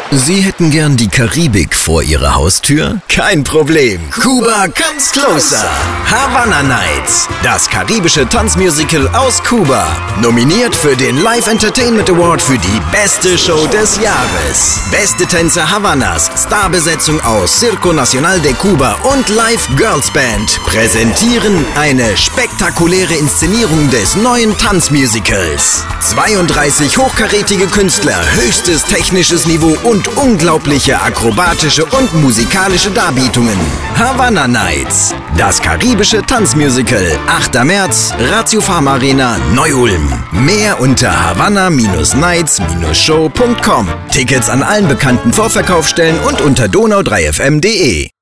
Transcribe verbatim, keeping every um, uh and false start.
Sie hätten gern die Karibik vor Ihrer Haustür? Kein Problem. Kuba comes closer. Havana Nights. Das karibische Tanzmusical aus Kuba. Nominiert für den Live Entertainment Award für die beste Show des Jahres. Beste Tänzer Havanas, Starbesetzung aus Circo Nacional de Cuba und Live Girls Band präsentieren eine spektakuläre Inszenierung des neuen Tanzmusicals. zweiunddreißig hochkarätige Künstler, höchstes technisches Niveau und unglaubliche akrobatische und musikalische Darbietungen. Havana Nights. Das karibische Tanzmusical. achter März, Ratio Pharma Arena, Neu-Ulm. Mehr unter havana nights show punkt com. Tickets an allen bekannten Vorverkaufsstellen und unter donau drei f m punkt de.